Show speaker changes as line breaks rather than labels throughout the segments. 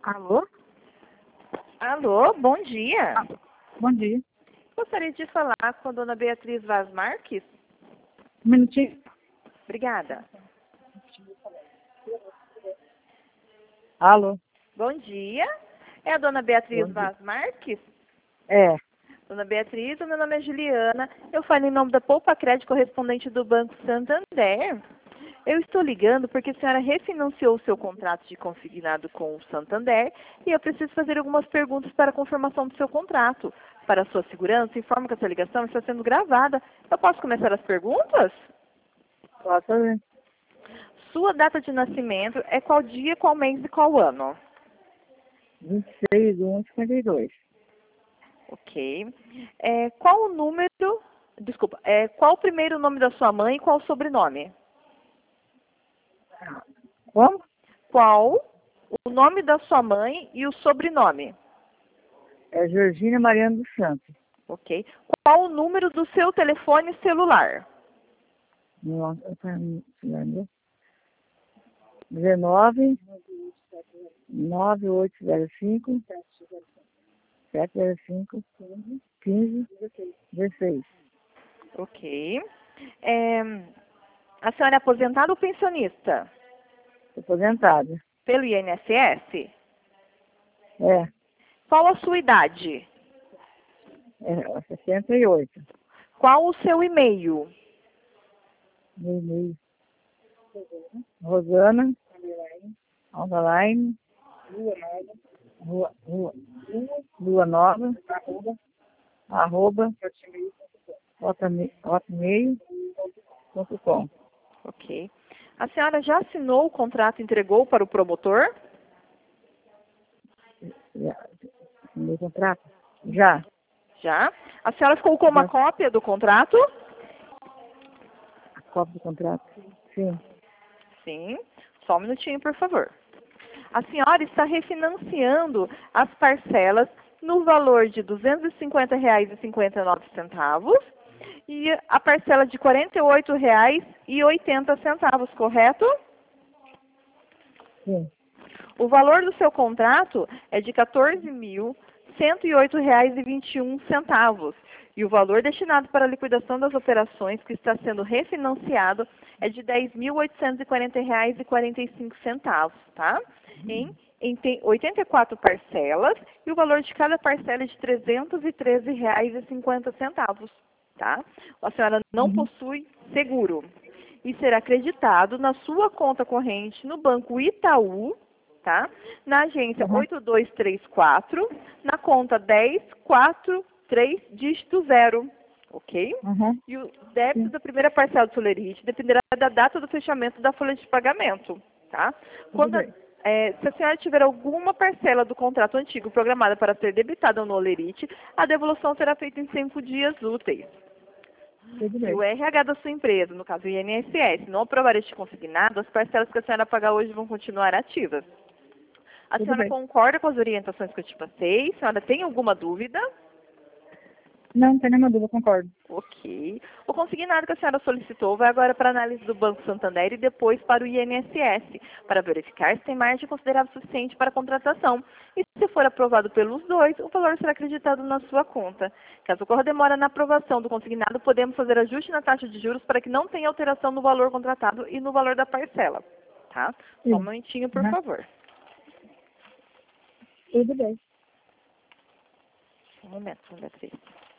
Alô?
Alô, bom dia.
Bom dia.
Gostaria de falar com a dona Beatriz Vaz Marques.
Um minutinho.
Obrigada.
Alô?
Bom dia. É a dona Beatriz
Bom dia.
Vaz Marques?
É.
Dona Beatriz, o meu nome é Juliana. Eu falo em nome da Poupa Crédito, correspondente do Banco Santander. Eu estou ligando porque a senhora refinanciou o seu contrato de consignado com o Santander e eu preciso fazer algumas perguntas para a confirmação do seu contrato. Para a sua segurança, informo que essa ligação está sendo gravada. Eu posso começar as perguntas?
Posso ver.
Sua data de nascimento é qual dia, qual mês e qual ano?
26/1/52.
Ok. Qual o número... Desculpa. Qual o primeiro nome da sua mãe e qual o sobrenome?
Como?
Qual o nome da sua mãe e o sobrenome?
É Georgina Mariana dos Santos.
Ok. Qual o número do seu telefone celular?
19 9805 705 15 16.
Ok. A senhora é aposentada ou pensionista?
Aposentada.
Pelo INSS?
É.
Qual a sua idade?
É 68.
Qual o seu e-mail?
Meu e-mail. Rosana underline Lua Nova arroba hotmail.com.
Ok. A senhora já assinou o contrato e entregou para o promotor?
Meu contrato? Já.
Já. A senhora colocou uma
Já.
cópia do contrato?
A cópia do contrato? Sim.
Sim. Só um minutinho, por favor. A senhora está refinanciando as parcelas no valor de R$ 250,59 e a parcela de R$ 48,80, correto?
Sim.
O valor do seu contrato é de R$ 14.108,21 e o valor destinado para a liquidação das operações que está sendo refinanciado é de R$ 10.840,45, tá? Tem 84 parcelas e o valor de cada parcela é de R$ 313,50, tá? A senhora não possui seguro e será acreditado na sua conta corrente no Banco Itaú, tá? Na agência 8234, na conta 1043, dígito 0, ok? E o débito
Sim.
da primeira parcela do Solerite dependerá da data do fechamento da folha de pagamento, tá?
Tudo bem.
Se a senhora tiver alguma parcela do contrato antigo programada para ser debitada no Olerite, a devolução será feita em 5 dias úteis.
Tudo
Se
bem.
o RH da sua empresa, no caso o INSS, não aprovar este consignado, as parcelas que a senhora pagar hoje vão continuar ativas. A
Tudo
senhora
bem.
concorda com as orientações que eu te passei? A senhora tem alguma dúvida?
Não tem nenhuma dúvida, concordo.
Ok. O consignado que a senhora solicitou vai agora para a análise do Banco Santander e depois para o INSS, para verificar se tem margem considerável suficiente para a contratação. E se for aprovado pelos dois, o valor será acreditado na sua conta. Caso ocorra demora na aprovação do consignado, podemos fazer ajuste na taxa de juros para que não tenha alteração no valor contratado e no valor da parcela. Tá? Só um
Sim.
momentinho, por favor.
Tudo bem.
Um momento, Beatriz.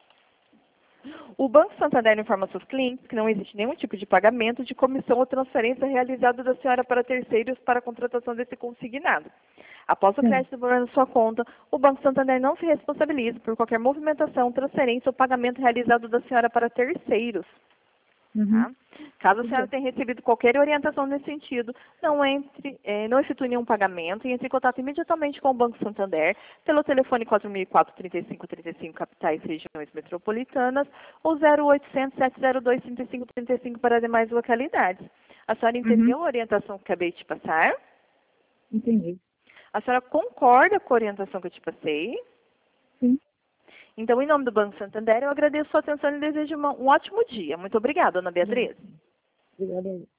O Banco Santander informa aos seus clientes que não existe nenhum tipo de pagamento de comissão ou transferência realizada da senhora para terceiros para a contratação desse consignado. Após o
Sim.
crédito devolver na sua conta, o Banco Santander não se responsabiliza por qualquer movimentação, transferência ou pagamento realizado da senhora para terceiros. Tá? Caso a
Tudo
senhora
bem.
tenha recebido qualquer orientação nesse sentido, não efetue nenhum pagamento e entre em contato imediatamente com o Banco Santander pelo telefone 4004-3535, capitais e regiões metropolitanas, ou 0800-702-3535 para demais localidades. A senhora entendeu a orientação que acabei de te passar?
Entendi.
A senhora concorda com a orientação que eu te passei?
Sim.
Então, em nome do Banco Santander, eu agradeço a sua atenção e desejo um ótimo dia. Muito obrigada, Ana Beatriz.
Obrigada.